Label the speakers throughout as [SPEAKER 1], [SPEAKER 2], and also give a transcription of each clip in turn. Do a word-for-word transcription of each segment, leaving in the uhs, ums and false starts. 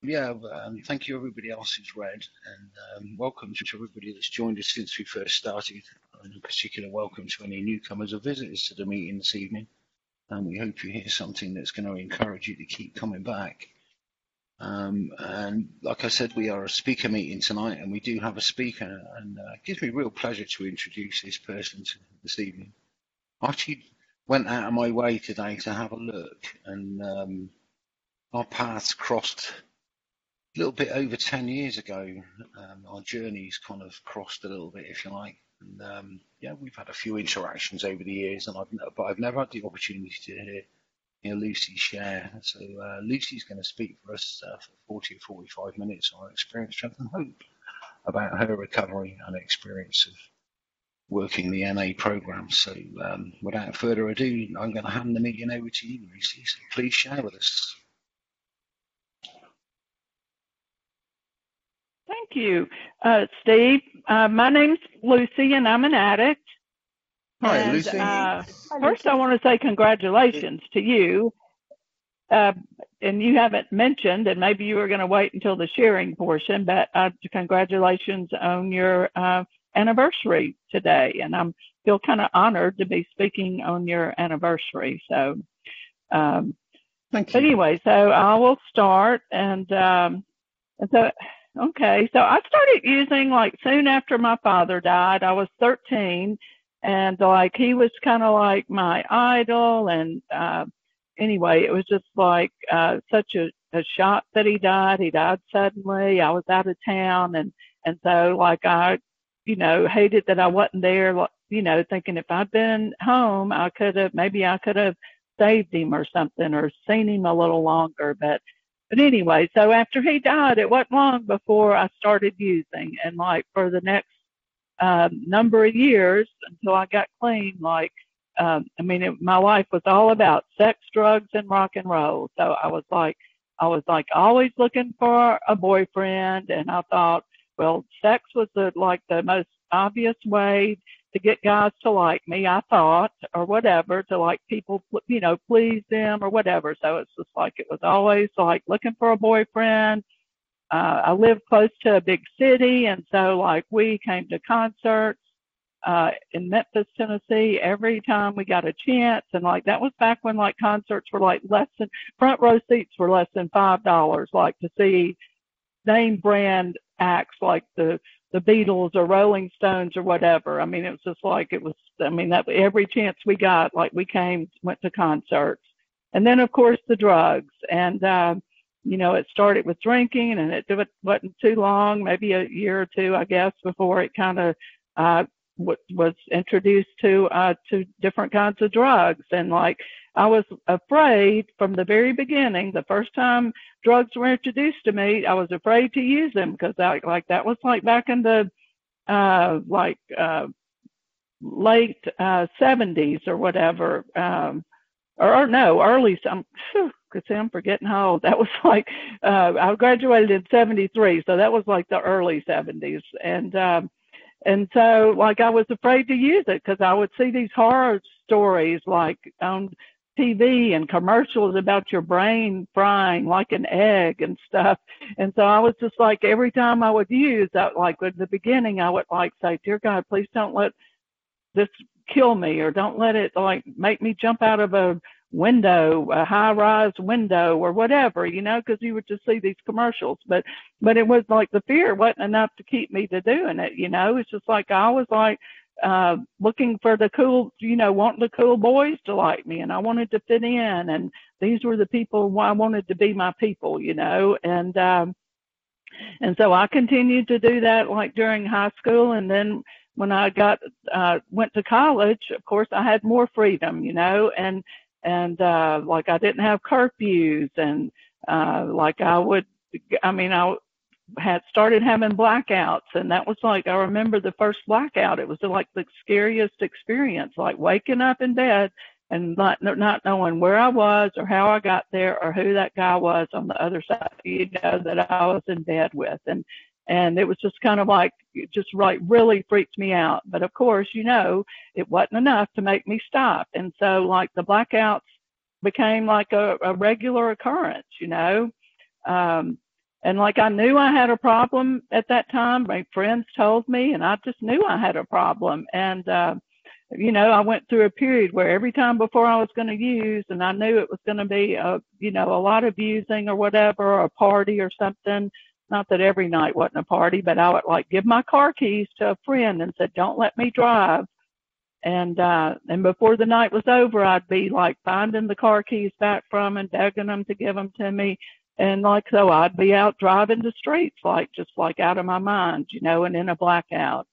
[SPEAKER 1] yeah, um, thank you everybody else who's read, and um, welcome to everybody that's joined us since we first started, and in particular welcome to any newcomers or visitors to the meeting this evening. And we hope you hear something that's going to encourage you to keep coming back. Um, and like I said, we are a speaker meeting tonight, and we do have a speaker, and uh, it gives me real pleasure to introduce this person to this evening. I actually went out of my way today to have a look, and um, our paths crossed a little bit over ten years ago. Um, our journeys kind of crossed a little bit, if you like. And um, yeah, we've had a few interactions over the years, and I've but I've never had the opportunity to hear, hear Lucy share. So uh, Lucy's going to speak for us uh, for forty or forty-five minutes on her experience, strength, and hope about her recovery and experience of working the N A program. So um, without further ado, I'm going to hand the meeting over to you, Lucy. So please share with us.
[SPEAKER 2] Thank you, uh, Steve. Uh, my name's Lucy, and I'm an addict.
[SPEAKER 1] Hi,
[SPEAKER 2] and,
[SPEAKER 1] Lucy.
[SPEAKER 2] Uh, first, I want to say congratulations to you. Uh, and you haven't mentioned, and maybe you were going to wait until the sharing portion, but uh, congratulations on your uh, anniversary today. And I feel kind of honored to be speaking on your anniversary. So, um,
[SPEAKER 1] Thank you.
[SPEAKER 2] But anyway, so I will start. And, um, and so, okay, so I started using like soon after my father died. I was thirteen, and like he was kind of like my idol. And uh, anyway, it was just like uh, such a, a shock that he died. He died suddenly. I was out of town, and and so like I, you know, hated that I wasn't there. You know, thinking if I'd been home, I could have maybe I could have saved him or something, or seen him a little longer. But But anyway, so after he died, it wasn't long before I started using. And like for the next um, number of years until I got clean, like, um, I mean, it, my life was all about sex, drugs, and rock and roll. So I was like, I was like always looking for a boyfriend. And I thought, well, sex was the, like the most obvious way to get guys to like me, I thought, or whatever, to like people, you know, please them or whatever. So it's just like, it was always like looking for a boyfriend. Uh, I lived close to a big city. And so like we came to concerts uh, in Memphis, Tennessee, every time we got a chance. And like, that was back when like concerts were like less than, front row seats were less than five dollars, like to see name brand acts like the, the Beatles or Rolling Stones or whatever. I mean, it was just like, it was, I mean, that every chance we got, like we came, went to concerts. And then of course the drugs. And, uh, you know, it started with drinking, and it wasn't too long, maybe a year or two, I guess, before it kind of, uh, was introduced to, uh, to different kinds of drugs. And like, I was afraid from the very beginning, the first time drugs were introduced to me, I was afraid to use them, because I, like that was like back in the uh, like uh, late uh, seventies or whatever, um, or, or no, early some. Cause I'm forgetting how old that was. Like uh, I graduated in seventy-three, so that was like the early seventies, and um, and so like I was afraid to use it because I would see these horror stories like on T V and commercials about your brain frying like an egg and stuff. And so I was just like, every time I would use that, like at the beginning, I would like say, dear God, please don't let this kill me, or don't let it like make me jump out of a window, a high rise window or whatever, you know, because you would just see these commercials. But, but it was like the fear wasn't enough to keep me to doing it. You know, it's just like, I was like, uh, looking for the cool, you know, wanting the cool boys to like me, and I wanted to fit in, and these were the people I wanted to be my people, you know, and, um, and so I continued to do that like during high school. And then when I got, uh, went to college, of course I had more freedom, you know, and, and, uh, like I didn't have curfews, and, uh, like I would, I mean, I had started having blackouts, and that was like, I remember the first blackout, it was like the scariest experience, like waking up in bed and not, not knowing where I was or how I got there or who that guy was on the other side, you know, that I was in bed with. And, and it was just kind of like, it just like really freaked me out. But of course, you know, it wasn't enough to make me stop. And so like the blackouts became like a, a regular occurrence, you know. Um, And like I knew I had a problem at that time. My friends told me, and I just knew I had a problem. And, uh, you know, I went through a period where every time before I was going to use, and I knew it was going to be, a, you know, a lot of using or whatever, or a party or something. Not that every night wasn't a party, but I would like give my car keys to a friend and said, don't let me drive. And, uh, and before the night was over, I'd be like finding the car keys back from and begging them to give them to me. And like, so I'd be out driving the streets, like, just like out of my mind, you know, and in a blackout.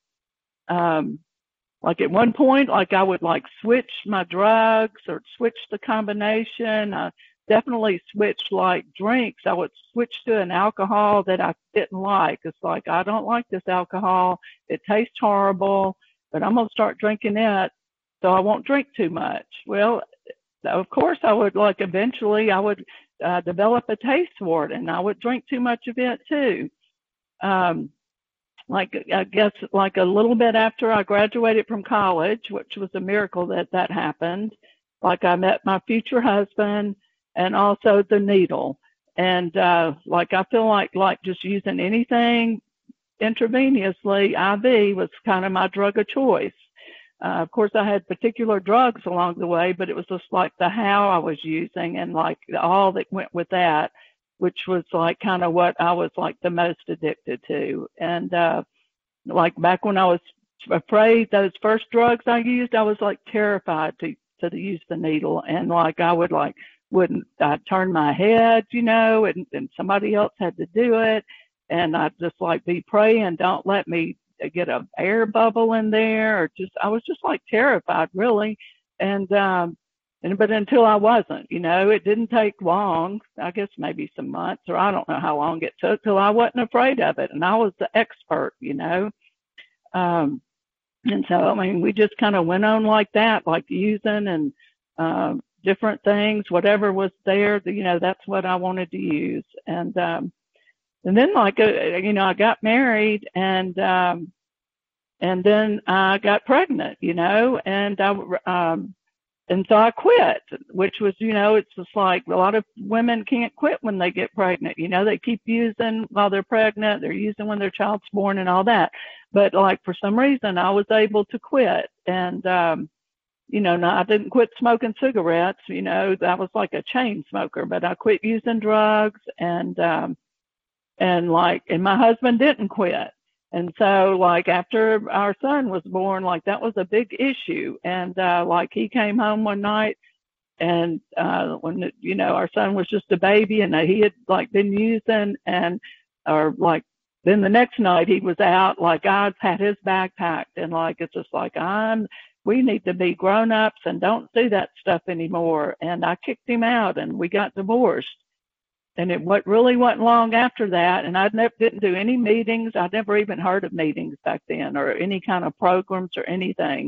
[SPEAKER 2] Um, like at one point, like I would like switch my drugs or switch the combination. I definitely switched like drinks. I would switch to an alcohol that I didn't like. It's like, I don't like this alcohol. It tastes horrible. But I'm going to start drinking it so I won't drink too much. Well, of course, I would like eventually I would uh, develop a taste for it, and I would drink too much of it too. Um, like, I guess like a little bit after I graduated from college, which was a miracle that that happened. Like I met my future husband and also the needle. And uh, like I feel like like just using anything intravenously, I V, was kind of my drug of choice. Uh, of course, I had particular drugs along the way, but it was just like the how I was using and like all that went with that, which was like kind of what I was like the most addicted to. And uh, like back when I was afraid, those first drugs I used, I was like terrified to to use the needle, and like I would like wouldn't I'd turn my head, you know, and, and somebody else had to do it. And I'd just like be praying, don't let me get a air bubble in there, or just, I was just like terrified really. And, um, and, but until I wasn't, you know, it didn't take long, I guess maybe some months, or I don't know how long it took till I wasn't afraid of it. And I was the expert, you know. Um, and so, I mean, we just kind of went on like that, like using and, um, different things, whatever was there, you know, that's what I wanted to use. And, um, And then, like, uh, you know, I got married, and um, and then I got pregnant, you know, and I um, and so I quit, which was, you know, it's just like a lot of women can't quit when they get pregnant. You know, they keep using while they're pregnant, they're using when their child's born, and all that. But like for some reason, I was able to quit, and um, you know, no, I didn't quit smoking cigarettes. You know, I was like a chain smoker, but I quit using drugs, and um, And like, and my husband didn't quit. And so like after our son was born, like that was a big issue. And, uh, like he came home one night, and, uh, when, you know, our son was just a baby, and he had like been using, and, or like, then the next night he was out, like God's had his bag packed, and like, it's just like, I'm, we need to be grown ups and don't do that stuff anymore. And I kicked him out, and we got divorced. And it what really wasn't long after that, and I never didn't do any meetings. I'd never even heard of meetings back then, or any kind of programs or anything.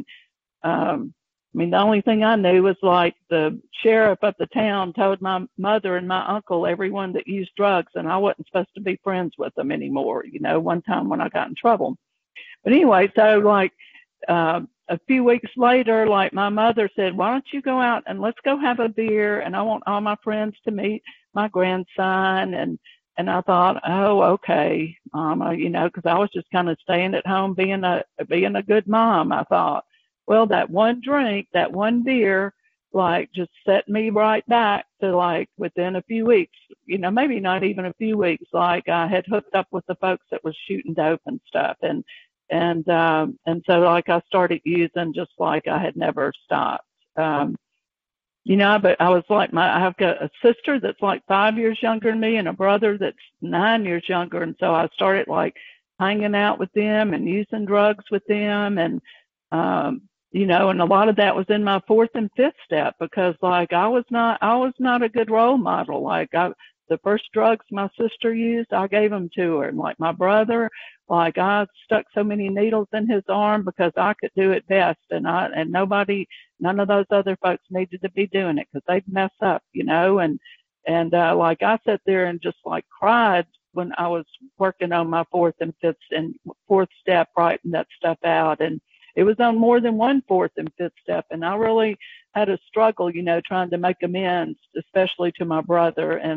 [SPEAKER 2] Um, I mean, the only thing I knew was like the sheriff of the town told my mother and my uncle, everyone that used drugs, and I wasn't supposed to be friends with them anymore. You know, one time when I got in trouble. But anyway, so like uh, a few weeks later, like my mother said, "Why don't you go out and let's go have a beer? And I want all my friends to meet my grandson." And, and I thought, oh, okay, mama, you know, cause I was just kind of staying at home being a, being a good mom. I thought, well, that one drink, that one beer, like just set me right back to like within a few weeks, you know, maybe not even a few weeks, like I had hooked up with the folks that was shooting dope and stuff. And, and, um, and so like I started using just like I had never stopped. Um, You know, but I was like, my, I've got a sister that's like five years younger than me, and a brother that's nine years younger. And so I started like hanging out with them and using drugs with them. And, um, you know, and a lot of that was in my fourth and fifth step, because like I was not, I was not a good role model. Like I, the first drugs my sister used, I gave them to her. And like my brother, like I stuck so many needles in his arm because I could do it best. And I, and nobody, none of those other folks needed to be doing it because they'd mess up, you know. And, and, uh, like I sat there and just like cried when I was working on my fourth and fifth and fourth step, writing that stuff out. And it was on more than one fourth and fifth step. And I really had a struggle, you know, trying to make amends, especially to my brother. And,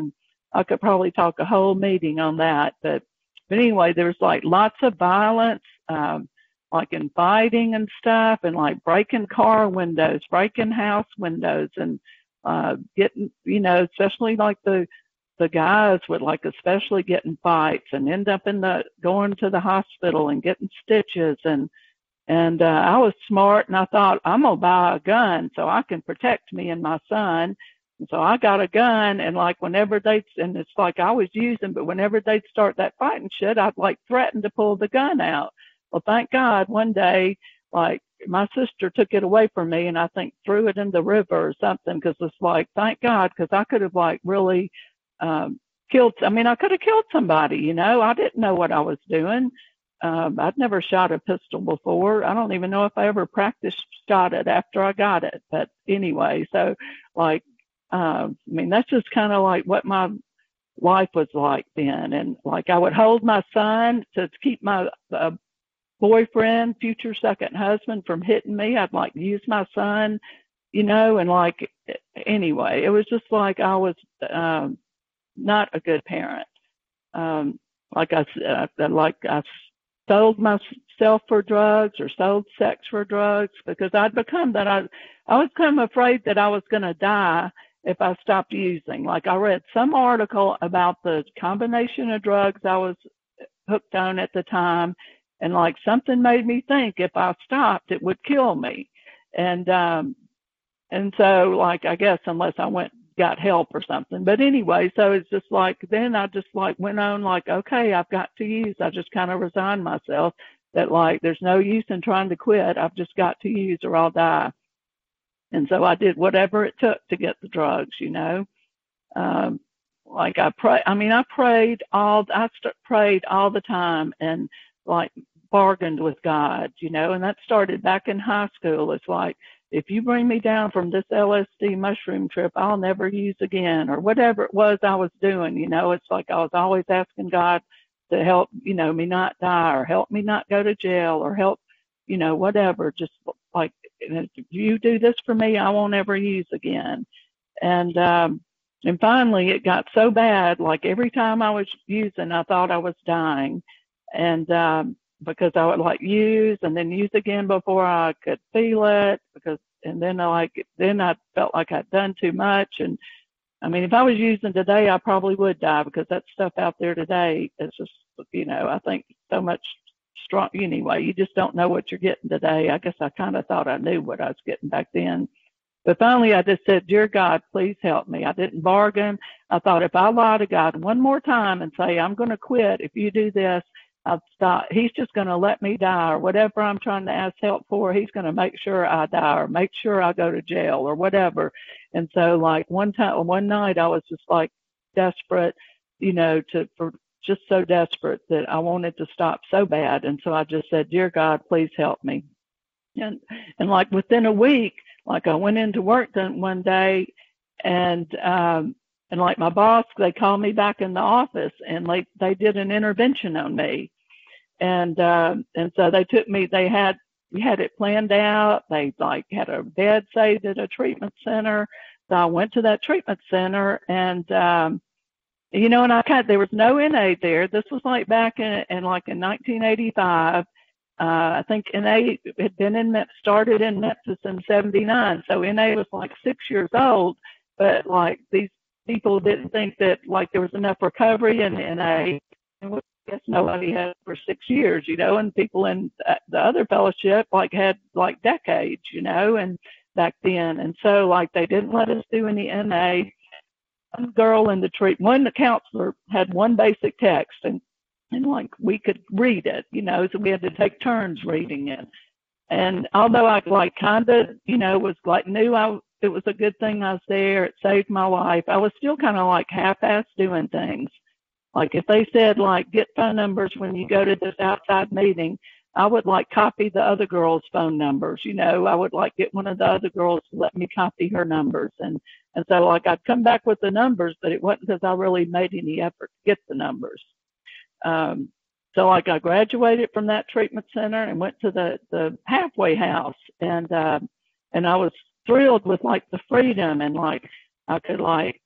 [SPEAKER 2] I could probably talk a whole meeting on that. But, but anyway, there's like lots of violence, um, like in fighting and stuff, and like breaking car windows, breaking house windows, and uh, getting, you know, especially like the the guys would like especially get in fights and end up in the going to the hospital and getting stitches. And and uh, I was smart, and I thought, I'm gonna buy a gun so I can protect me and my son. And so I got a gun, and like whenever they, and it's like I was using, but whenever they'd start that fighting shit, I'd like threaten to pull the gun out. Well, thank God one day, like my sister took it away from me, and I think threw it in the river or something, because it's like, thank God, because I could have like really um, killed, I mean, I could have killed somebody, you know. I didn't know what I was doing. Um, I'd never shot a pistol before. I don't even know if I ever practiced shot it after I got it. But anyway, so like, uh, I mean, that's just kind of like what my life was like then. And like I would hold my son to keep my uh, boyfriend, future second husband, from hitting me. I'd like use my son, you know, and like, anyway, it was just like I was um, not a good parent. Um, like I said, like I sold myself for drugs or sold sex for drugs, because I'd become that. I, I was kind of afraid that I was going to die if I stopped using. Like I read some article about the combination of drugs I was hooked on at the time, and like something made me think if I stopped, it would kill me. And, um, and so like, I guess unless I went, got help or something. But anyway, so it's just like, then I just like went on like, okay, I've got to use. I just kind of resigned myself that like, there's no use in trying to quit. I've just got to use or I'll die. And so I did whatever it took to get the drugs, you know. Um, like I pray, I mean, I prayed all, I st- prayed all the time, and like bargained with God, you know, and that started back in high school. It's like, if you bring me down from this L S D mushroom trip, I'll never use again, or whatever it was I was doing, you know. It's like I was always asking God to help, you know, me not die, or help me not go to jail, or help, you know, whatever. Just like, if you do this for me, I won't ever use again. And, um, and finally it got so bad, like every time I was using, I thought I was dying. And, um, because I would like use and then use again before I could feel it, because, and then I like, then I felt like I'd done too much. And I mean, if I was using today, I probably would die, because that stuff out there today is just, you know, I think so much strong. Anyway, you just don't know what you're getting today. I guess I kind of thought I knew what I was getting back then. But finally, I just said, dear God, please help me. I didn't bargain. I thought if I lie to God one more time and say, I'm going to quit if you do this, I'll stop. He's just going to let me die, or whatever I'm trying to ask help for, he's going to make sure I die, or make sure I go to jail, or whatever. And so like one time, one night I was just like desperate, you know, to, for just so desperate that I wanted to stop so bad. And so I just said, dear God, please help me. And, and like within a week, like I went into work one day, and, um, and like my boss, they called me back in the office, and like they did an intervention on me. And, uh, and so they took me, they had, we had it planned out. They like had a bed saved at a treatment center. So I went to that treatment center, and, um, you know, and I kind of, there was no N A there. This was like back in, in like in nineteen eighty-five. Uh, I think N A had been in, started in Memphis in seventy-nine. So N A was like six years old, but like these people didn't think that like there was enough recovery in N A. And I guess nobody had for six years, you know, and people in the other fellowship like had like decades, you know, and back then. And so like they didn't let us do any N A. One girl in the treatment, one the counselor had one basic text, and and like we could read it, you know, so we had to take turns reading it. And although I like kind of, you know, was like knew I it was a good thing I was there, it saved my life, I was still kind of like half-assed doing things. Like if they said like get phone numbers when you go to this outside meeting, I would like copy the other girls' phone numbers, you know. I would like get one of the other girls to let me copy her numbers. And, and so like I'd come back with the numbers, but it wasn't because I really made any effort to get the numbers. Um, so like I graduated from that treatment center and went to the, the halfway house, and, uh, and I was thrilled with like the freedom, and like I could like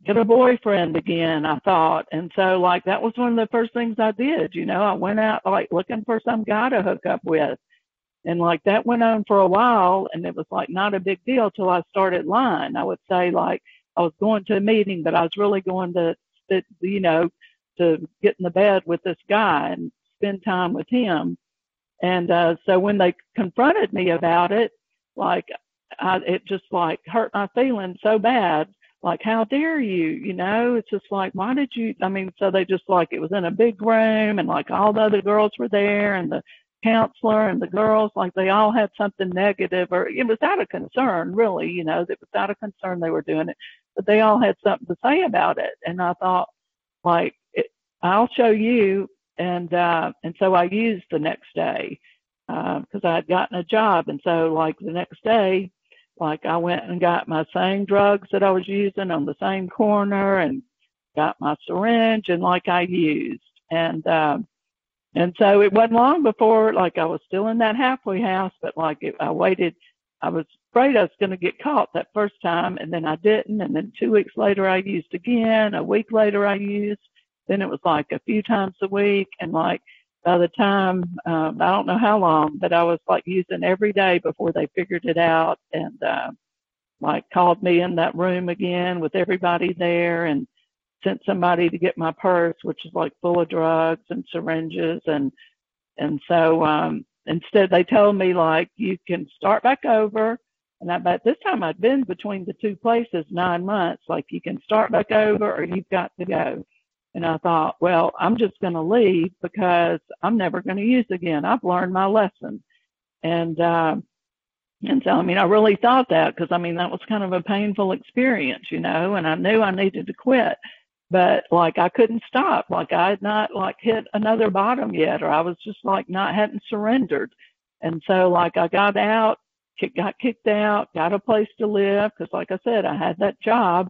[SPEAKER 2] get a boyfriend again, I thought. And so like that was one of the first things I did. You know, I went out like looking for some guy to hook up with. And like that went on for a while, and it was like not a big deal till I started lying. I would say like I was going to a meeting, but I was really going to, you know, to get in the bed with this guy and spend time with him. And uh, so when they confronted me about it, like I, it just like hurt my feelings so bad. Like, how dare you? You know, it's just like, why did you? I mean, so they just like, it was in a big room, and like all the other girls were there, and the counselor and the girls, like they all had something negative, or it was out of concern, really, you know, it was out of concern they were doing it, but they all had something to say about it. And I thought, like, it, I'll show you. And, uh, and so I used the next day, uh, cause I had gotten a job. And so like the next day, like I went and got my same drugs that I was using on the same corner and got my syringe, and like I used. And, um, and so it wasn't long before, like I was still in that halfway house, but like it, I waited, I was afraid I was going to get caught that first time, and then I didn't. And then two weeks later I used again. A week later I used. Then it was like a few times a week. And like by the time, um, I don't know how long, but I was like using every day before they figured it out, and, uh, like called me in that room again with everybody there, and sent somebody to get my purse, which is like full of drugs and syringes. And, and so, um, instead they told me like, you can start back over. And I bet this time I'd been between the two places nine months, like you can start back over or you've got to go. And I thought, well, I'm just going to leave because I'm never going to use again. I've learned my lesson. And, um, and so, I mean, I really thought that, because I mean, that was kind of a painful experience, you know, and I knew I needed to quit, but like I couldn't stop. Like I had not like hit another bottom yet, or I was just like not, hadn't surrendered. And so like I got out, got kicked out, got a place to live, because like I said, I had that job.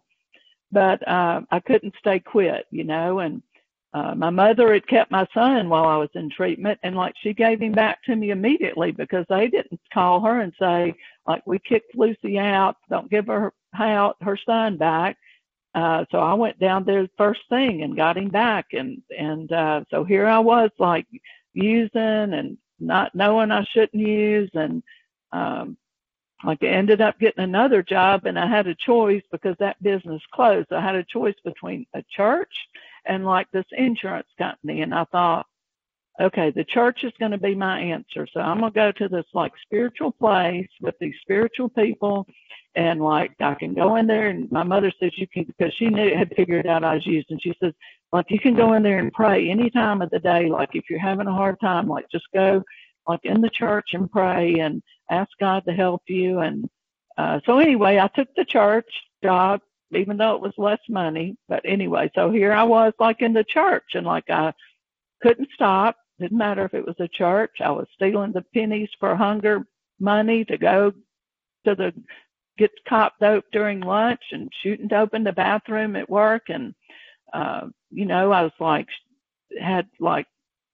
[SPEAKER 2] But uh, I couldn't stay quit, you know, and uh, my mother had kept my son while I was in treatment, and like she gave him back to me immediately, because they didn't call her and say, like, we kicked Lucy out, don't give her out her son back. Uh, so I went down there first thing and got him back. And, and uh, so here I was like using and not knowing I shouldn't use. And um, like I ended up getting another job, and I had a choice because that business closed. I had a choice between a church and like this insurance company. And I thought, okay, the church is going to be my answer. So I'm going to go to this like spiritual place with these spiritual people. And like, I can go in there, and my mother says you can, because she knew, had figured out I was using. She says, like, you can go in there and pray any time of the day. Like if you're having a hard time, like just go like in the church and pray and ask God to help you. And uh, so anyway, I took the church job, even though it was less money. But anyway, so here I was like in the church, and like I couldn't stop. Didn't matter if it was a church. I was stealing the pennies for hunger money to go to the, get cop dope during lunch, and shooting dope in the bathroom at work. And, uh, you know, I was like, had like,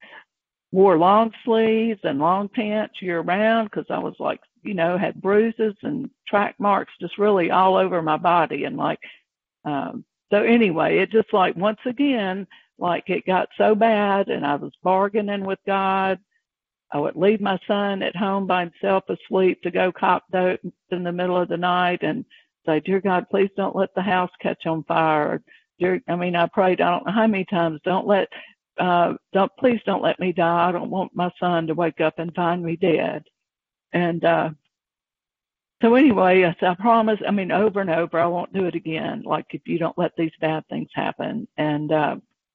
[SPEAKER 2] wore long sleeves and long pants year round, because I was like, you know, had bruises and track marks just really all over my body. And like, um, so anyway, it just like, once again, like it got so bad, and I was bargaining with God. I would leave my son at home by himself asleep to go cop dope in the middle of the night and say, dear God, please don't let the house catch on fire. Or, dear, I mean, I prayed, I don't know how many times, don't let, uh, don't, please don't let me die. I don't want my son to wake up and find me dead. And, uh, so anyway, I, I promise, I mean, over and over, I won't do it again. Like if you don't let these bad things happen. And, uh,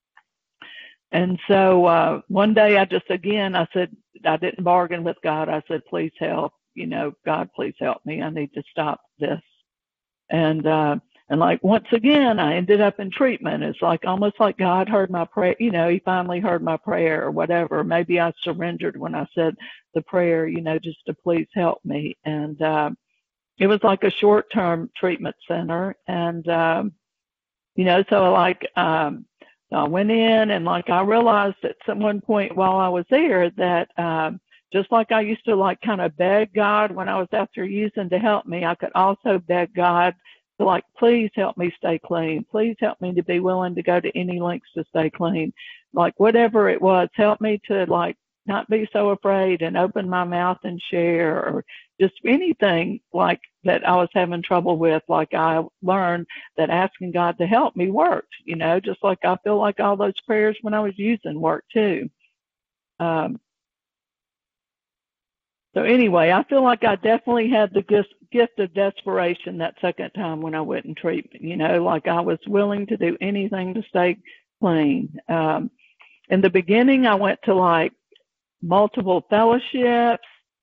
[SPEAKER 2] and so, uh, one day I just, again, I said, I didn't bargain with God. I said, please help, you know, God, please help me. I need to stop this. And, uh, and like, once again, I ended up in treatment. It's like, almost like God heard my prayer. You know, he finally heard my prayer or whatever. Maybe I surrendered when I said the prayer, you know, just to please help me. And, uh, it was like a short-term treatment center. And, um, you know, so like, um, so I went in, and like, I realized at some one point while I was there that, um, just like I used to like kind of beg God when I was after using to help me, I could also beg God to like, please help me stay clean. Please help me to be willing to go to any lengths to stay clean. Like whatever it was, help me to like not be so afraid and open my mouth and share, or just anything like that I was having trouble with. Like I learned that asking God to help me worked, you know, just like I feel like all those prayers when I was using worked too. Um, so anyway, I feel like I definitely had the gift, gift of desperation that second time when I went in treatment, you know, like I was willing to do anything to stay clean. Um, in the beginning, I went to like multiple fellowships.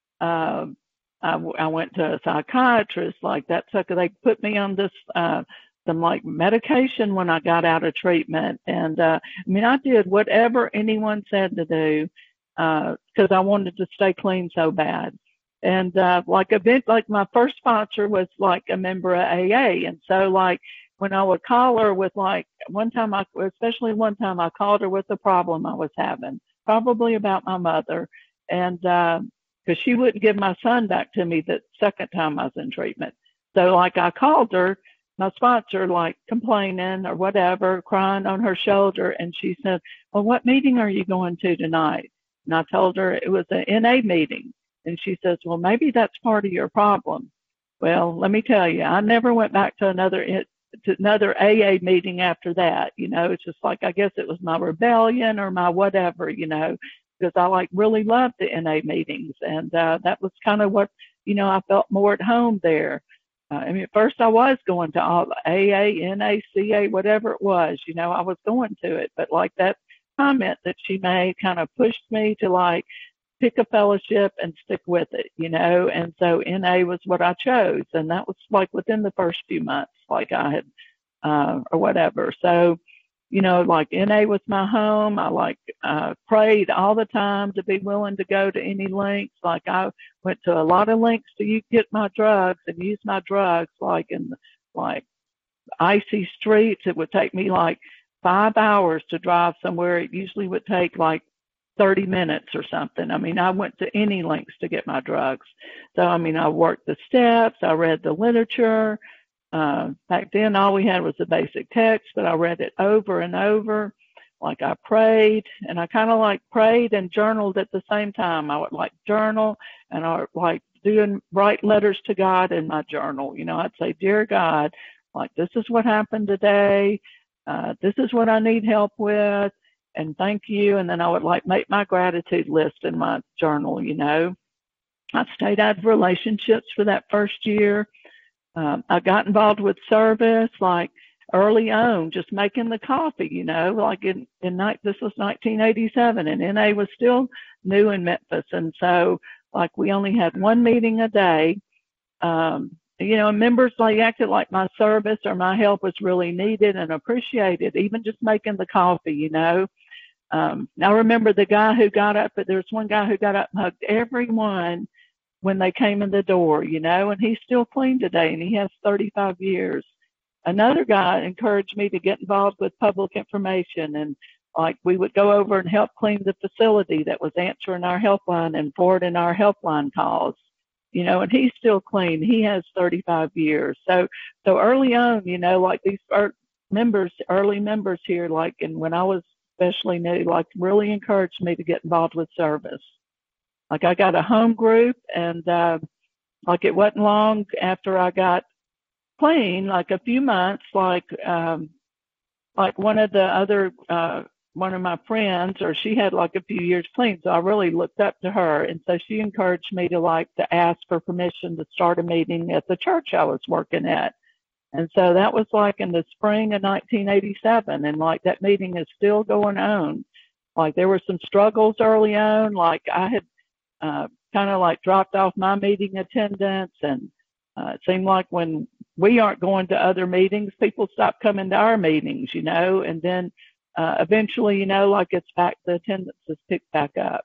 [SPEAKER 2] Um, I, I went to a psychiatrist, like that took, they put me on this, uh, some like medication when I got out of treatment. And, uh, I mean, I did whatever anyone said to do, uh, cause I wanted to stay clean so bad. And, uh, like a bit, like my first sponsor was like a member of A A. And so like when I would call her with like one time, I, especially one time I called her with a problem I was having, probably about my mother. And, uh, cause she wouldn't give my son back to me the second time I was in treatment. So like I called her, my sponsor, like complaining or whatever, crying on her shoulder. And she said, well, what meeting are you going to tonight? And I told her it was an N A meeting. And she says, well, maybe that's part of your problem. Well, let me tell you, I never went back to another, to another A A meeting after that. You know, it's just like, I guess it was my rebellion or my whatever, you know, because I like really loved the N A meetings. And, uh, that was kind of what, you know, I felt more at home there. Uh, I mean, at first I was going to all A A, N A, C A, whatever it was, you know, I was going to it, but like that comment that she made kind of pushed me to like pick a fellowship and stick with it, you know. And so N A was what I chose, and that was like within the first few months, like I had, uh, or whatever. So, you know, like N A was my home. I like uh, prayed all the time to be willing to go to any lengths. Like I went to a lot of lengths to get my drugs and use my drugs, like in like icy streets. It would take me like five hours to drive somewhere. It usually would take like thirty minutes or something. I mean, I went to any lengths to get my drugs. So, I mean, I worked the steps. I read the literature. Uh, back then, all we had was the basic text, but I read it over and over. Like I prayed, and I kind of like prayed and journaled at the same time. I would like journal, and I would like doing write letters to God in my journal. You know, I'd say, dear God, like this is what happened today. Uh, this is what I need help with, and thank you. And then I would like make my gratitude list in my journal. You know, I stayed out of relationships for that first year. Um, I got involved with service like early on, just making the coffee, you know, like in, in night, this was nineteen eighty-seven, and N A was still new in Memphis. And so like we only had one meeting a day. Um, you know, members like acted like my service or my help was really needed and appreciated, even just making the coffee, you know. Um, I remember the guy who got up, but there was one guy who got up and hugged everyone when they came in the door, you know, and he's still clean today, and he has thirty-five years. Another guy encouraged me to get involved with public information, and like we would go over and help clean the facility that was answering our helpline and forwarding our helpline calls, you know, and he's still clean. He has thirty-five years. So, so early on, you know, like these members, early members here, like, and when I was especially new, like really encouraged me to get involved with service. Like I got a home group, and uh, like it wasn't long after I got clean, like a few months, like um, like one of the other, uh, one of my friends, or she had like a few years clean, so I really looked up to her, and so she encouraged me to like to ask for permission to start a meeting at the church I was working at. And so that was like in the spring of nineteen eighty-seven, and like that meeting is still going on. Like there were some struggles early on, like I had Uh, kind of like dropped off my meeting attendance, and uh, it seemed like when we aren't going to other meetings, people stop coming to our meetings, you know, and then uh, eventually, you know, like it's back, the attendance is picked back up.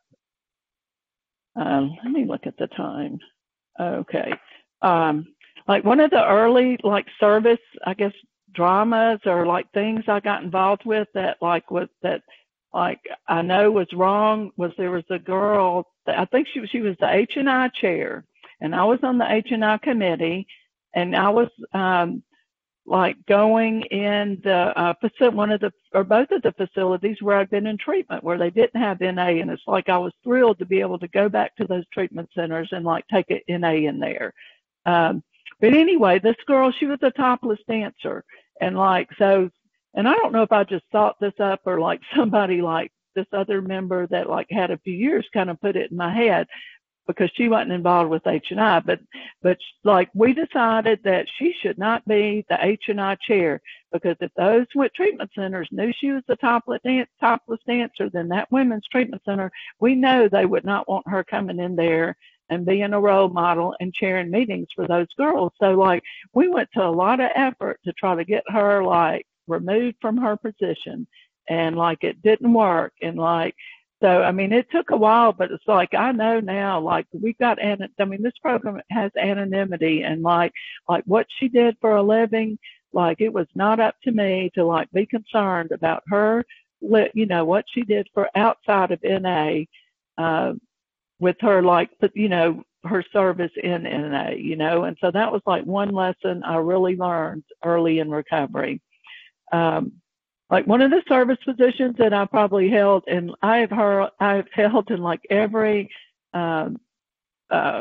[SPEAKER 2] Um, let me look at the time. Okay. Um, like one of the early like service, I guess, dramas or like things I got involved with that like was that like I know was wrong was there was a girl, I think she was, she was the H and I chair, and I was on the H and I committee, and I was, um, like going in the uh, faci- one of the or both of the facilities where I'd been in treatment where they didn't have N A, and it's like I was thrilled to be able to go back to those treatment centers and like take an N A in there. Um, but anyway, this girl, she was a topless dancer, and like so, and I don't know if I just thought this up or like somebody like this other member that like had a few years kind of put it in my head, because she wasn't involved with H and I, but, but like we decided that she should not be the H and I chair, because if those treatment centers knew she was the topless, dan- topless dancer, then that women's treatment center, we know they would not want her coming in there and being a role model and chairing meetings for those girls. So like we went to a lot of effort to try to get her like removed from her position, and like it didn't work. And like, so, I mean, it took a while, but it's like, I know now, like we've got, I mean, this program has anonymity, and like, like what she did for a living, like it was not up to me to like be concerned about her, you know, what she did for outside of N A, uh, with her, like, you know, her service in N A, you know, and so that was like one lesson I really learned early in recovery. Um, Like one of the service positions that I probably held, and I have heard, I've held in like every um, uh,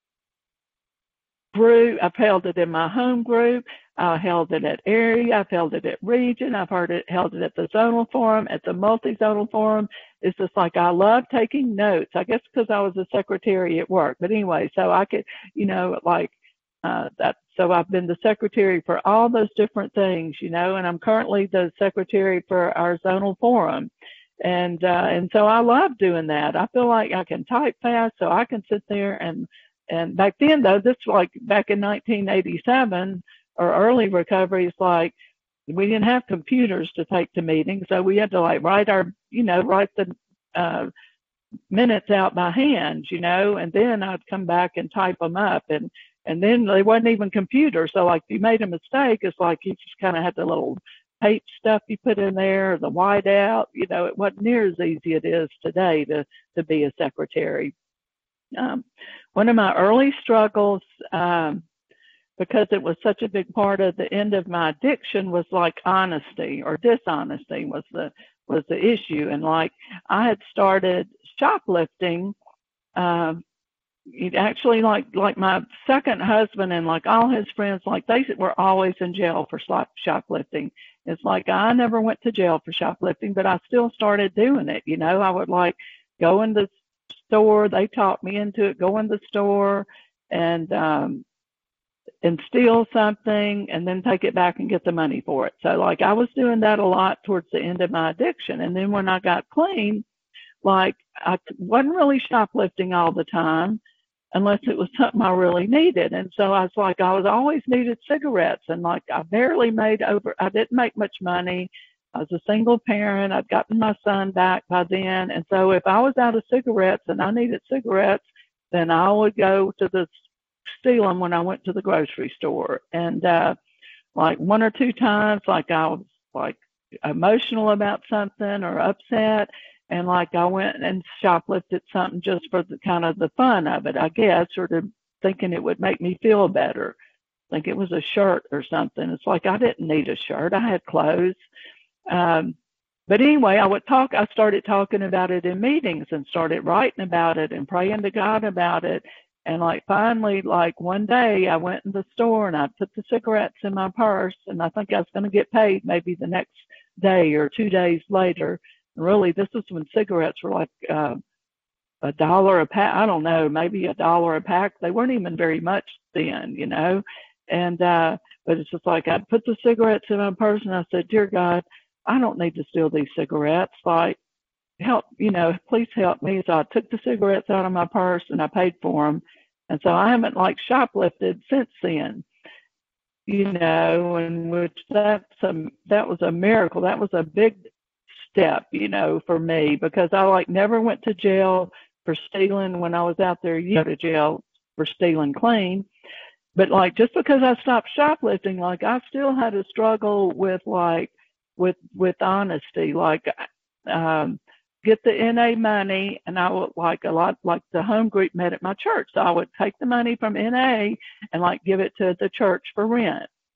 [SPEAKER 2] group. I've held it in my home group. I held it at area. I've held it at region. I've heard it held it at the zonal forum, at the multi-zonal forum. It's just like I love taking notes. I guess because I was a secretary at work. But anyway, so I could, you know, like uh, that. So I've been the secretary for all those different things, you know, and I'm currently the secretary for our zonal forum. And, uh, and so I love doing that. I feel like I can type fast, so I can sit there and, and back then though, this like back in nineteen eighty-seven or early recovery, it's like we didn't have computers to take to meetings. So we had to like write our, you know, write the, uh, minutes out by hand, you know, and then I'd come back and type them up, and, and then they wasn't even computers. So like if you made a mistake, it's like you just kind of had the little paint stuff you put in there, the white out, you know, it wasn't near as easy as it is today to, to be a secretary. Um, one of my early struggles, um, because it was such a big part of the end of my addiction, was like honesty or dishonesty was the, was the issue. And like I had started shoplifting, um, it actually like, like my second husband and like all his friends, like they were always in jail for shoplifting. It's like, I never went to jail for shoplifting, but I still started doing it. You know, I would like go in the store. They taught me into it, go in the store and, um, and steal something and then take it back and get the money for it. So like I was doing that a lot towards the end of my addiction. And then when I got clean, like I wasn't really shoplifting all the time unless it was something I really needed. And so I was like, I was always needed cigarettes, and like I barely made over, I didn't make much money. I was a single parent. I'd gotten my son back by then. And so if I was out of cigarettes and I needed cigarettes, then I would go to the steal them when I went to the grocery store. And uh, like one or two times, like I was like emotional about something or upset, and like I went and shoplifted something just for the kind of the fun of it, I guess, or to thinking it would make me feel better. I think it was a shirt or something. It's like I didn't need a shirt. I had clothes. Um, but anyway, I would talk. I started talking about it in meetings and started writing about it and praying to God about it. And like finally, like one day I went in the store and I put the cigarettes in my purse, and I think I was going to get paid maybe the next day or two days later. And really, this was when cigarettes were like uh, a dollar a pack. I don't know, maybe a dollar a pack. They weren't even very much then, you know. And uh, but it's just like I put the cigarettes in my purse and I said, "Dear God, I don't need to steal these cigarettes. Like, help, you know, please help me." So I took the cigarettes out of my purse and I paid for them. And so I haven't like shoplifted since then, you know, and which that's a, that was a miracle. That was a big step, you know, for me, because I like never went to jail for stealing when I was out there. You go to jail for stealing clean. But like, just because I stopped shoplifting, like I still had a struggle with like, with, with honesty, like, um, get the N A money, and I would like a lot, like the home group met at my church. So I would take the money from N A and like give it to the church for rent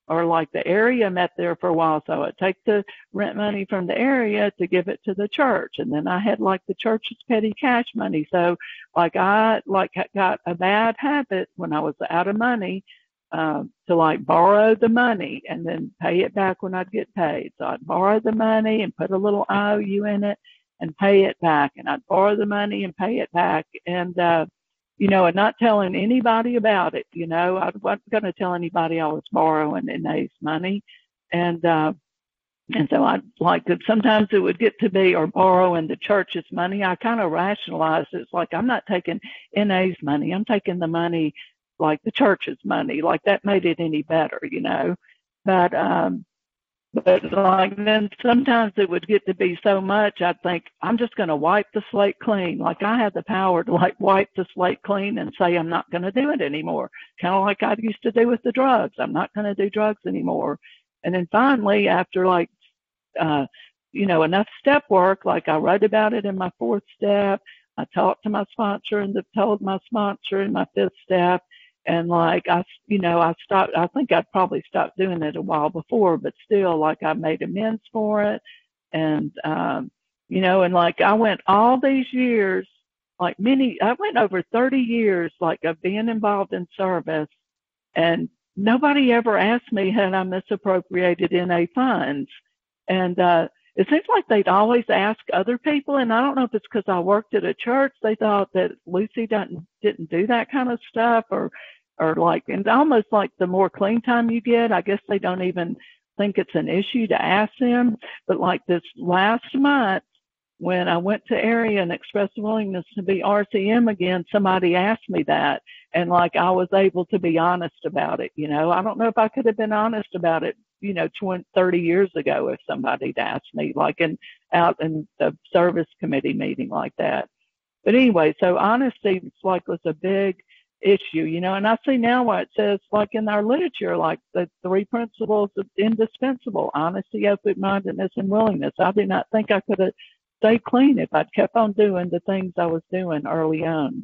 [SPEAKER 2] or like the area met there for a while. So I'd take the rent money from the area to give it to the church. And then I had like the church's petty cash money. So like I like got a bad habit when I was out of money, um, to like borrow the money and then pay it back when I'd get paid. So I'd borrow the money and put a little I O U in it and pay it back. And I'd borrow the money and pay it back. And, uh, you know, and not telling anybody about it. You know, I wasn't going to tell anybody I was borrowing N A's money. And, uh, and so I like that sometimes it would get to be, or borrowing the church's money. I kind of rationalized it. It's like, I'm not taking N A's money. I'm taking the money, like the church's money. Like that made it any better, you know, but, um, But like then sometimes it would get to be so much, I'd think, I'm just going to wipe the slate clean. Like I had the power to like wipe the slate clean and say, I'm not going to do it anymore. Kind of like I used to do with the drugs. I'm not going to do drugs anymore. And then finally, after like, uh, you know, enough step work, like I wrote about it in my fourth step. I talked to my sponsor and told my sponsor in my fifth step. And like, I, you know, I stopped, I think I'd probably stopped doing it a while before, but still like I made amends for it. And, um, you know, and like I went all these years, like many, I went over thirty years, like of being involved in service, and nobody ever asked me had I misappropriated N A funds. And, uh, it seems like they'd always ask other people. And I don't know if it's because I worked at a church. They thought that Lucy didn't, didn't do that kind of stuff, or, or like, and almost like the more clean time you get, I guess they don't even think it's an issue to ask them. But like this last month, when I went to area and expressed willingness to be R C M again, somebody asked me that. And like, I was able to be honest about it. You know, I don't know if I could have been honest about it, you know, twenty, thirty years ago, if somebody'd asked me, like in out in the service committee meeting like that. But anyway, so honesty, it's like was a big issue, you know, and I see now what it says, like in our literature, like the three principles of indispensable: honesty, open-mindedness, and willingness. I do not think I could have stayed clean if I'd kept on doing the things I was doing early on.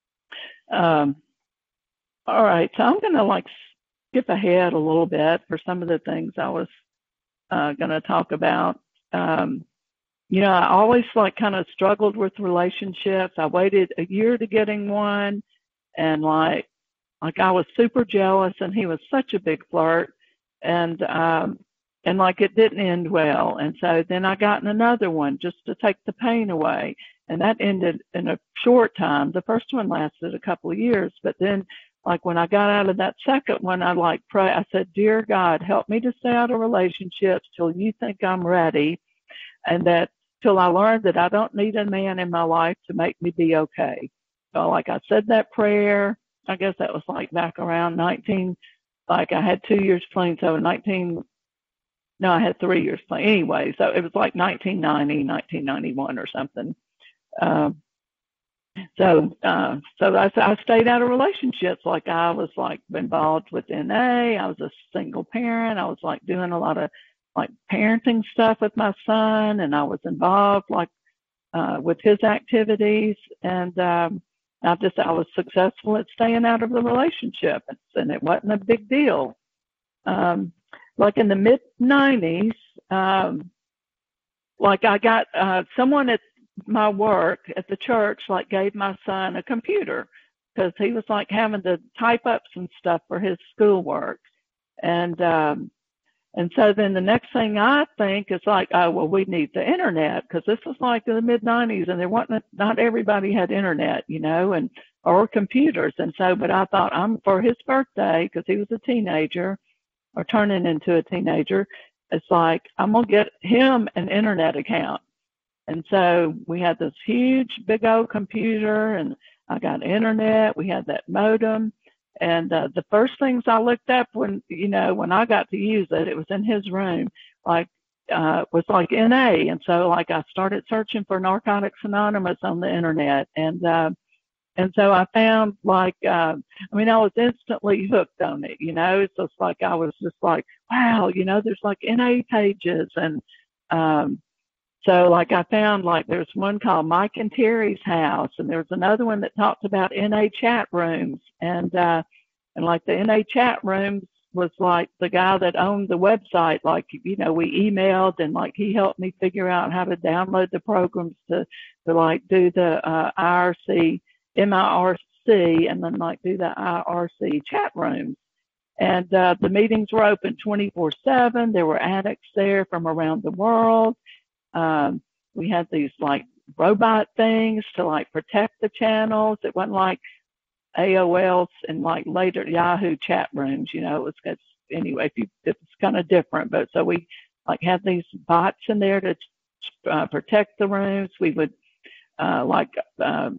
[SPEAKER 2] Um, all right, so I'm going to like skip ahead a little bit for some of the things I was uh, going to talk about. Um, you know, I always like kind of struggled with relationships. I waited a year to getting one, and like, like I was super jealous, and he was such a big flirt, and um, and like it didn't end well. And so then I got another one just to take the pain away, and that ended in a short time. The first one lasted a couple of years, but then like when I got out of that second one, I like pray. I said, "Dear God, help me to stay out of relationships till you think I'm ready, and that till I learn that I don't need a man in my life to make me be okay." So like I said that prayer. I guess that was like back around nineteen. Like I had two years clean, so nineteen. No, I had three years clean. Anyway, so it was like nineteen ninety, nineteen ninety-one or something. Um, So, uh, so I, I stayed out of relationships. Like I was like involved with N A. I was a single parent. I was like doing a lot of like parenting stuff with my son, and I was involved like uh, with his activities. And um, I just I was successful at staying out of the relationship, and it wasn't a big deal. Um, like in the mid nineties, um, like I got uh, someone at my work at the church like gave my son a computer because he was like having to type up some stuff for his schoolwork. And um and so then the next thing I think is like, oh well, we need the internet, because this was like in the mid nineties, and there wasn't, not everybody had internet, you know, and or computers. And so but I thought, I'm for his birthday, because he was a teenager or turning into a teenager, it's like I'm gonna get him an internet account. And so we had this huge, big old computer, and I got internet. We had that modem. And uh, the first things I looked up when, you know, when I got to use it, it was in his room, like, uh, was like N A. And so, like, I started searching for Narcotics Anonymous on the internet. And, uh, and so I found, like, uh, I mean, I was instantly hooked on it, you know. It's just like I was just like, wow, you know, there's like N A pages. And, um, So like I found like there's one called Mike and Terry's House, and there's another one that talked about N A chat rooms, and uh, and like the N A chat rooms was like the guy that owned the website. Like, you know, we emailed and like he helped me figure out how to download the programs to, to like do the uh, I R C, M I R C, and then like do the I R C chat rooms. And uh, the meetings were open twenty-four seven. There were addicts there from around the world. Um, we had these like robot things to like protect the channels. It wasn't like A O L's and like later Yahoo chat rooms, you know, it was it's, anyway, if you, it's kind of different. But so we like had these bots in there to uh, protect the rooms. We would uh, like, um,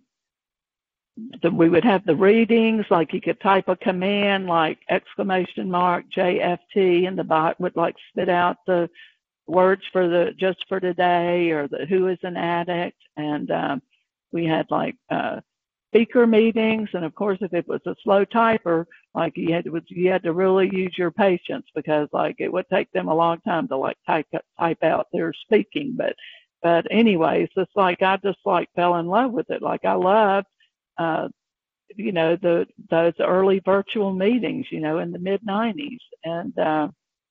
[SPEAKER 2] the, we would have the readings, like you could type a command like exclamation mark J F T, and the bot would like spit out the words for the just for today or the who is an addict. And um, we had like uh, speaker meetings, and of course, if it was a slow typer, like you had to, you had to really use your patience, because like it would take them a long time to like type type out their speaking. But but anyways, it's like I just like fell in love with it. Like I loved. Uh, you know, the those early virtual meetings, you know, in the mid nineties. And uh,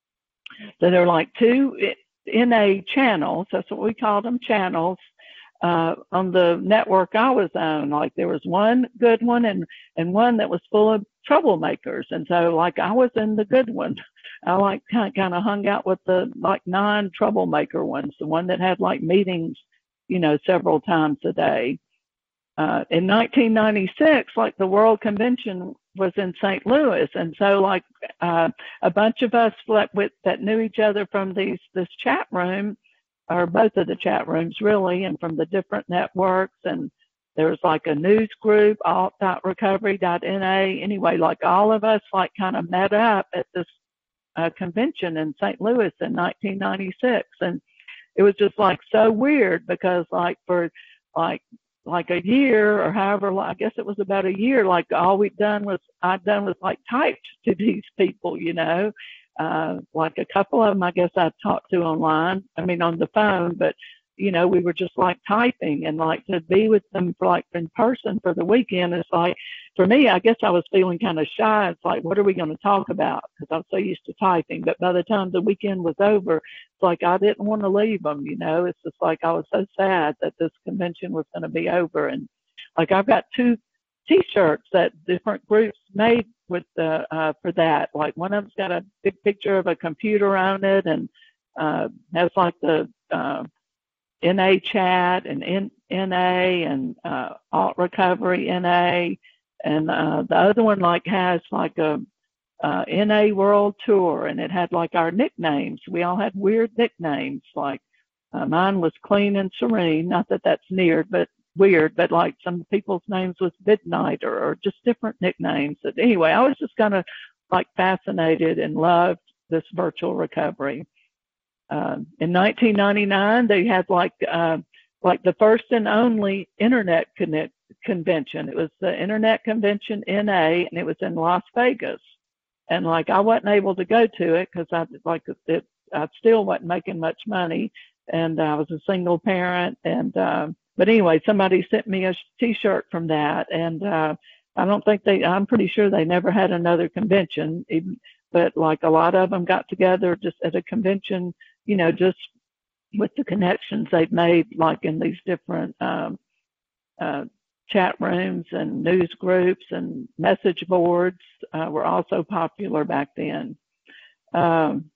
[SPEAKER 2] so there were like two N A channels, that's what we called them, channels, uh, on the network I was on. Like there was one good one and, and one that was full of troublemakers. And so like I was in the good one. I like kind of hung out with the like non-troublemaker ones, the one that had like meetings, you know, several times a day. Uh, in nineteen ninety-six, like the World Convention was in Saint Louis, and so like uh, a bunch of us with, that knew each other from these this chat room, or both of the chat rooms really, and from the different networks. And there was like a news group, alt dot recovery dot N A. Anyway, like all of us like kind of met up at this uh, convention in Saint Louis in nineteen ninety-six, and it was just like so weird, because like for like like a year or however, I guess it was about a year, like all we'd done was, I'd done was like typed to these people, you know, uh, like a couple of them, I guess I talked to online, I mean, on the phone, but, you know, we were just like typing, and like to be with them for like in person for the weekend. It's like, for me, I guess I was feeling kind of shy. It's like, what are we going to talk about? Because I was so used to typing. But by the time the weekend was over, it's like I didn't want to leave them, you know. It's just like I was so sad that this convention was going to be over. And like I've got two T-shirts that different groups made with the uh, for that. Like one of them's got a big picture of a computer on it, and uh, has like the uh, N A chat and N A and uh, alt recovery N A. And uh, the other one like has like a uh, N A world tour, and it had like our nicknames. We all had weird nicknames. Like uh, mine was Clean and Serene. Not that that's near, but weird. But like some people's names was Midnight, or, or just different nicknames. But anyway, I was just kind of like fascinated and loved this virtual recovery. Uh, in nineteen ninety-nine, they had like uh, like the first and only internet connect. convention. It was the Internet Convention N A, and it was in Las Vegas. And like I wasn't able to go to it because I like it, I still wasn't making much money, and I was a single parent. And uh, but anyway, somebody sent me a T-shirt from that, and uh, I don't think they. I'm pretty sure they never had another convention, even. But like a lot of them got together just at a convention, you know, just with the connections they'd made, like in these different. Um, uh, chat rooms and news groups and message boards uh, were also popular back then. Um,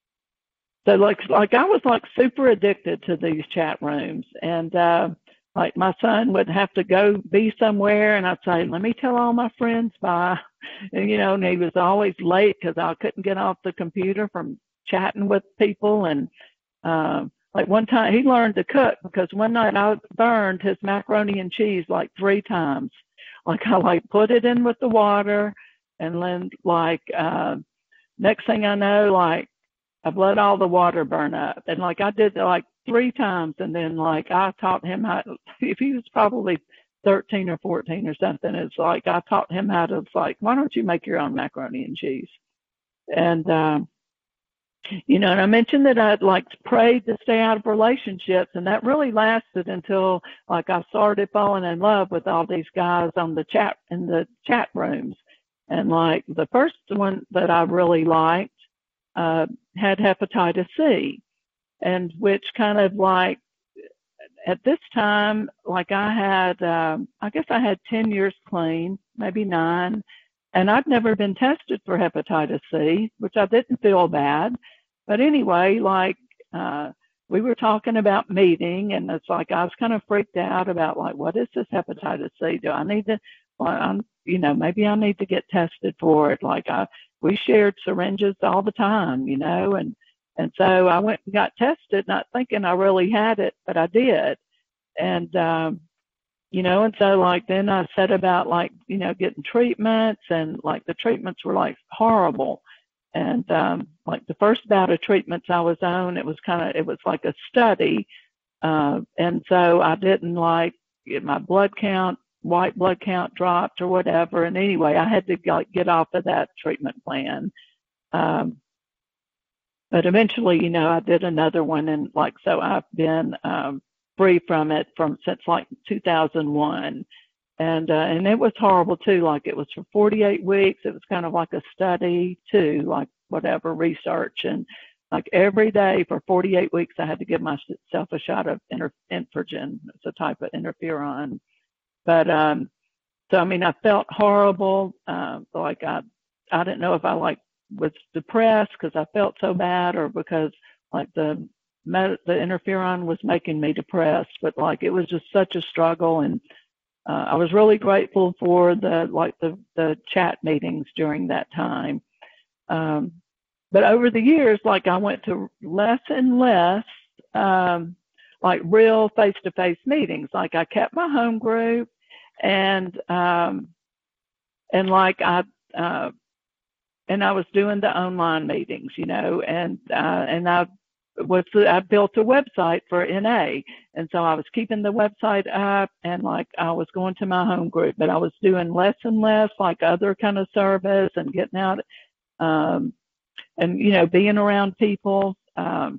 [SPEAKER 2] so like, like I was like super addicted to these chat rooms, and uh, like my son would have to go be somewhere, and I'd say, let me tell all my friends bye. And, you know, and he was always late because I couldn't get off the computer from chatting with people. And um, like one time he learned to cook, because one night I burned his macaroni and cheese like three times. Like I like put it in with the water, and then like uh, next thing I know, like I've let all the water burn up. And like I did it like three times, and then like I taught him how to, if he was probably thirteen or fourteen or something, it's like I taught him how to, it's like, why don't you make your own macaroni and cheese? And um you know, and I mentioned that I'd like prayed to stay out of relationships, and that really lasted until like I started falling in love with all these guys on the chat in the chat rooms. And like the first one that I really liked uh, had hepatitis C, and which kind of like at this time, like I had, um, I guess I had ten years clean, maybe nine, and I'd never been tested for hepatitis C, which I didn't feel bad. But anyway, like uh, we were talking about meeting, and it's like I was kind of freaked out about like, what is this hepatitis C? Do I need to, well, I'm, you know, maybe I need to get tested for it. Like I, we shared syringes all the time, you know, and and so I went and got tested, not thinking I really had it, but I did. And, um, you know, and so like then I said about like, you know, getting treatments, and like the treatments were like horrible. And um, like the first bout of treatments I was on, it was kind of, it was like a study. Uh, and so I didn't like get my blood count, white blood count dropped or whatever. And anyway, I had to like get off of that treatment plan. Um, But eventually, you know, I did another one, and like, so I've been um, free from it from since like two thousand one. And, uh, and it was horrible too. Like it was for forty-eight weeks. It was kind of like a study too, like whatever research. And like every day for forty-eight weeks, I had to give myself a shot of inter- Infragen. It's a type of interferon. But, um, so, I mean, I felt horrible. Uh, like I, I didn't know if I like, was depressed because I felt so bad, or because like the the interferon was making me depressed. But like it was just such a struggle, and uh, I was really grateful for the like the the chat meetings during that time. Um, but over the years, like I went to less and less um, like real face-to-face meetings. Like I kept my home group, and um, and like I. Uh, And I was doing the online meetings, you know, and uh, and I was I built a website for N A, and so I was keeping the website up, and like I was going to my home group, but I was doing less and less like other kind of service and getting out, um, and you know, being around people. Um,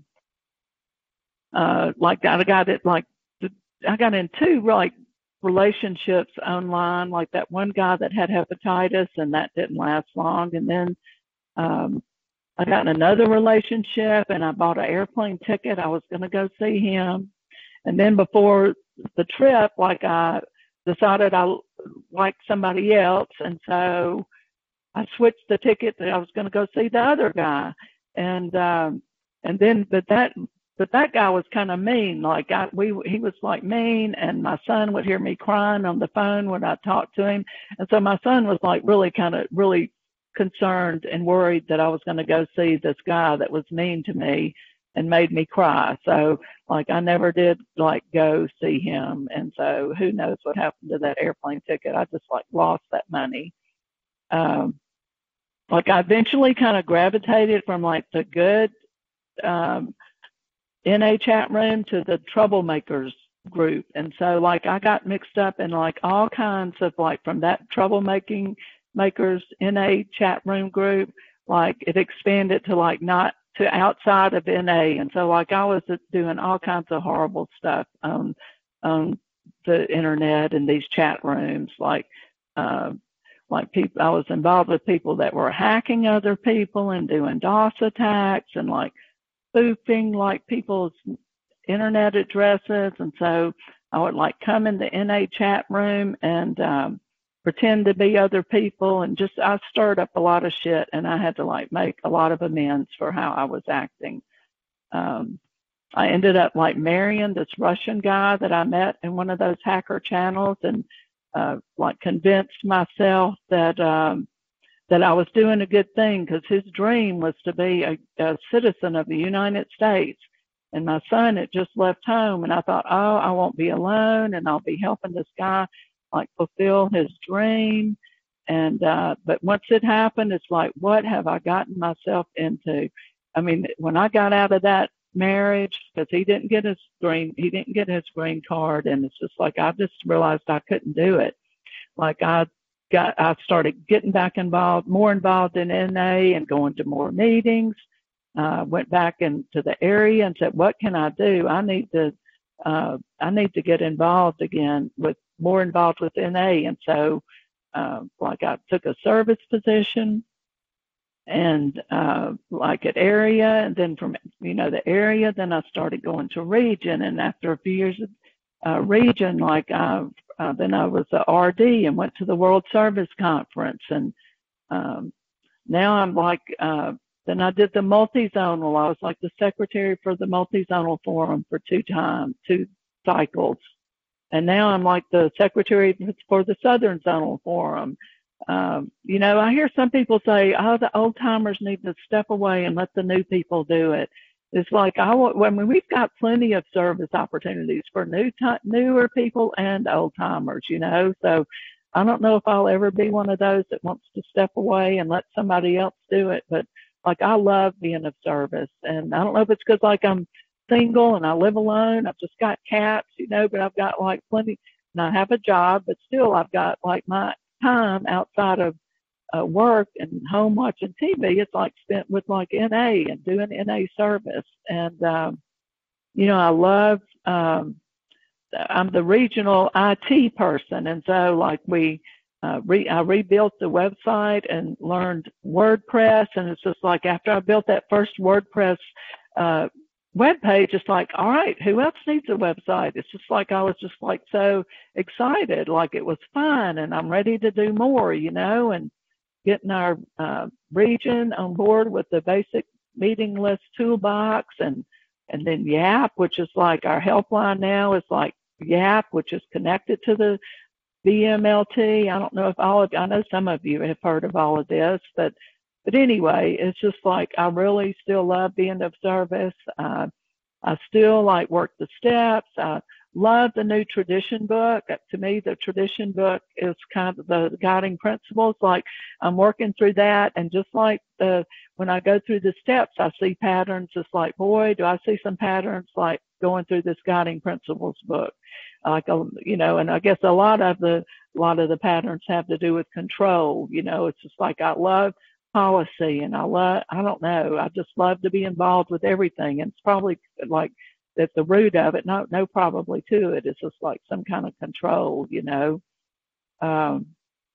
[SPEAKER 2] uh, like I got it, like I got in two like relationships online, like that one guy that had hepatitis, and that didn't last long. And then um, I got in another relationship, and I bought an airplane ticket. I was going to go see him. And then before the trip, like I decided I liked somebody else. And so I switched the ticket that I was going to go see the other guy. And, um, and then, but that, But that guy was kind of mean. Like I, we, he was like mean, and my son would hear me crying on the phone when I talked to him. And so my son was like really kind of really concerned and worried that I was going to go see this guy that was mean to me and made me cry. So like I never did like go see him. And so who knows what happened to that airplane ticket? I just like lost that money. Um, like I eventually kind of gravitated from like the good, um, N A chat room to the troublemakers group. And so like I got mixed up in like all kinds of like from that troublemaking makers N A chat room group, like it expanded to like not to outside of N A. And so like I was doing all kinds of horrible stuff on, on the internet and these chat rooms, like, uh, like people, I was involved with people that were hacking other people and doing DOS attacks and like spoofing like people's internet addresses. And so I would like come in the N A chat room and um, pretend to be other people, and just I stirred up a lot of shit, and I had to like make a lot of amends for how I was acting. Um, I ended up like marrying this Russian guy that I met in one of those hacker channels, and uh, like convinced myself that um, that I was doing a good thing, because his dream was to be a, a citizen of the United States. And my son had just left home, and I thought, oh, I won't be alone, and I'll be helping this guy like fulfill his dream. And uh, but once it happened, it's like, what have I gotten myself into? I mean, when I got out of that marriage, because he didn't get his green, he didn't get his green card, and it's just like I just realized I couldn't do it. Like I got, I started getting back involved, more involved in N A and going to more meetings. Uh, went back into the area and said, what can I do? I need to, uh, I need to get involved again with more involved with N A. And so, uh, like I took a service position and uh, like at area, and then from, you know, the area, then I started going to region. And after a few years of uh, region, like I, uh, then I was a R D and went to the World Service Conference. And um, now I'm like, uh, then I did the multi-zonal. I was like the secretary for the multi-zonal forum for two times, two cycles. And now I'm like the secretary for the Southern Zonal Forum. Um, you know, I hear some people say, oh, the old timers need to step away and let the new people do it. It's like, I, I mean, we've got plenty of service opportunities for new, newer people and old timers, you know. So I don't know if I'll ever be one of those that wants to step away and let somebody else do it. But like, I love being of service. And I don't know if it's because like I'm single and I live alone. I've just got cats, you know, but I've got like plenty, and I have a job, but still I've got like my time outside of uh, work and home watching T V. It's like spent with like N A and doing N A service. And, um, you know, I love, um, I'm the regional I T person. And so like we, uh, re, I rebuilt the website and learned WordPress. And it's just like, after I built that first WordPress, uh, web page, it's like, all right, who else needs a website? It's just like, I was just like so excited, like it was fun and I'm ready to do more, you know, and getting our uh, region on board with the basic meeting list toolbox, and, and then Yap, which is like our helpline now is like Yap, which is connected to the B M L T. I don't know if all of, I know some of you have heard of all of this, but But anyway, it's just like, I really still love being of service. Uh, I still like work the steps. I love the new tradition book. To me, the tradition book is kind of the guiding principles. Like I'm working through that. And just like the, when I go through the steps, I see patterns. It's like, boy, do I see some patterns like going through this guiding principles book. Like, you know, and I guess a lot of the, a lot of the patterns have to do with control. You know, it's just like, I love policy and I love, I don't know, I just love to be involved with everything. And it's probably like at the root of it, no, no, probably to it, it's just like some kind of control, you know. Um,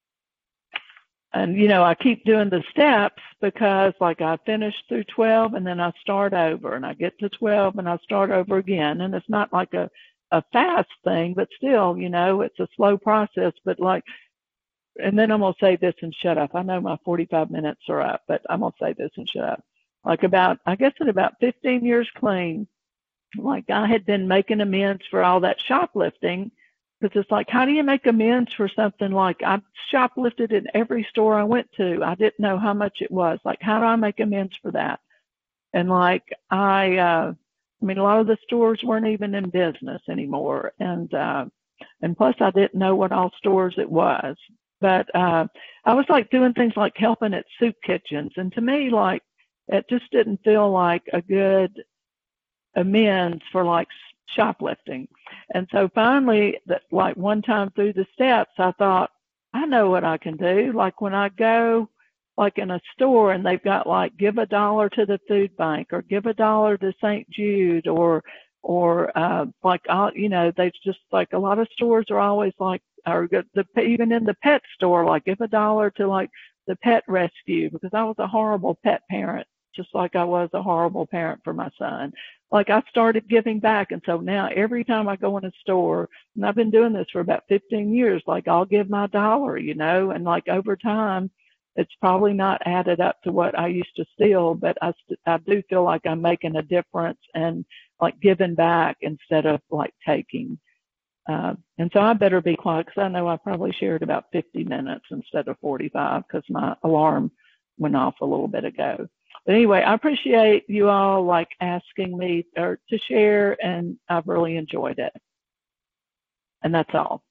[SPEAKER 2] and, you know, I keep doing the steps because like I finish through twelve and then I start over and I get to twelve and I start over again. And it's not like a, a fast thing, but still, you know, it's a slow process, but like, and then I'm going to say this and shut up. I know my forty-five minutes are up, but I'm going to say this and shut up. Like about, I guess in about fifteen years clean, like I had been making amends for all that shoplifting, because it's like, how do you make amends for something like I shoplifted in every store I went to? I didn't know how much it was. Like, how do I make amends for that? And like, I, uh, I mean, a lot of the stores weren't even in business anymore. And, uh, and plus I didn't know what all stores it was. But uh, I was like doing things like helping at soup kitchens. And to me, like, it just didn't feel like a good amends for like shoplifting. And so finally, that like one time through the steps, I thought, I know what I can do. Like when I go like in a store and they've got like, give a dollar to the food bank or give a dollar to Saint Jude or, or uh, like, I'll, you know, they just like a lot of stores are always like, or the, even in the pet store, like give a dollar to like the pet rescue, because I was a horrible pet parent, just like I was a horrible parent for my son. Like I started giving back. And so now every time I go in a store, and I've been doing this for about fifteen years, like I'll give my dollar, you know, and like over time, it's probably not added up to what I used to steal, but I, I do feel like I'm making a difference and like giving back instead of like taking. Uh, and so I better be quiet because I know I probably shared about fifty minutes instead of forty-five because my alarm went off a little bit ago. But anyway, I appreciate you all like asking me or to share, and I've really enjoyed it. And that's all.